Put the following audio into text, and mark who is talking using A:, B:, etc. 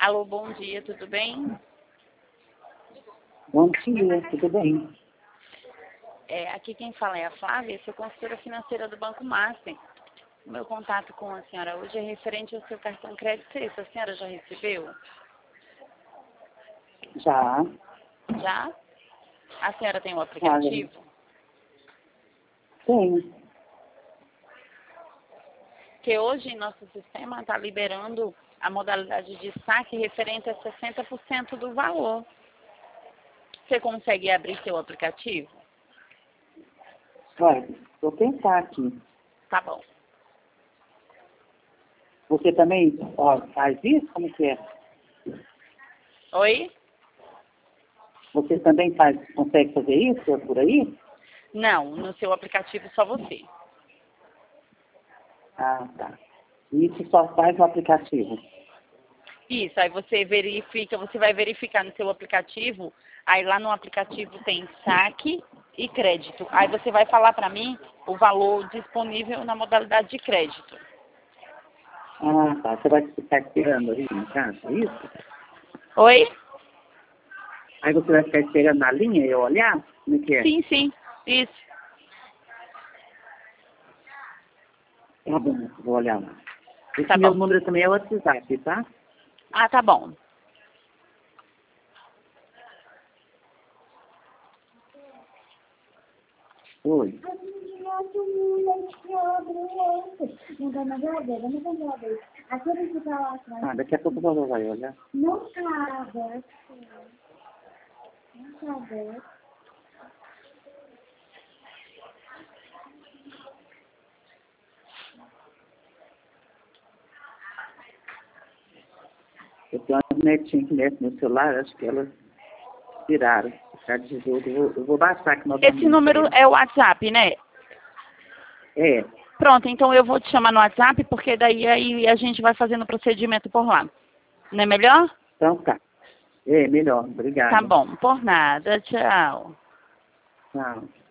A: Alô, bom dia, tudo bem?
B: Bom dia, tudo bem?
A: Aqui quem fala é a Flávia, sou consultora financeira do Banco Master. O meu contato com a senhora hoje é referente ao seu cartão crédito sexto. A senhora já recebeu?
B: Já.
A: Já? A senhora tem o aplicativo?
B: Tem.
A: Que hoje nosso sistema está liberando a modalidade de saque referente a 60% do valor. Você consegue abrir seu aplicativo?
B: Olha, vou tentar aqui.
A: Tá bom.
B: Você também faz isso? Como que é?
A: Oi?
B: Você também consegue fazer isso por aí?
A: Não, no seu aplicativo só você.
B: Ah, tá. Isso só faz o aplicativo.
A: Isso, aí você vai verificar no seu aplicativo, aí lá no aplicativo tem saque e crédito. Aí você vai falar para mim o valor disponível na modalidade de crédito.
B: Ah, tá. Você vai ficar esperando aí em casa, é isso?
A: Oi?
B: Aí você vai ficar esperando na linha e eu olhar? Como é que é?
A: Sim, sim, isso.
B: Tá bom, vou olhar lá. Esse
A: Tá
B: meu
A: bom.
B: número também é o WhatsApp, tá?
A: Ah, tá bom.
B: Oi. Ah, daqui a pouco o vovô vai olhar.
C: Não tá aberto. Não tá aberto.
B: Eu tenho umas netinhas que mexem no celular, acho que elas tiraram. Ficar de jogo. Eu vou baixar aqui novamente.
A: Esse número é o WhatsApp, né?
B: É.
A: Pronto, então eu vou te chamar no WhatsApp, porque daí aí a gente vai fazendo o procedimento por lá. Não é melhor?
B: Então tá. É, melhor. Obrigado.
A: Tá bom, por nada. Tchau.
B: Tchau.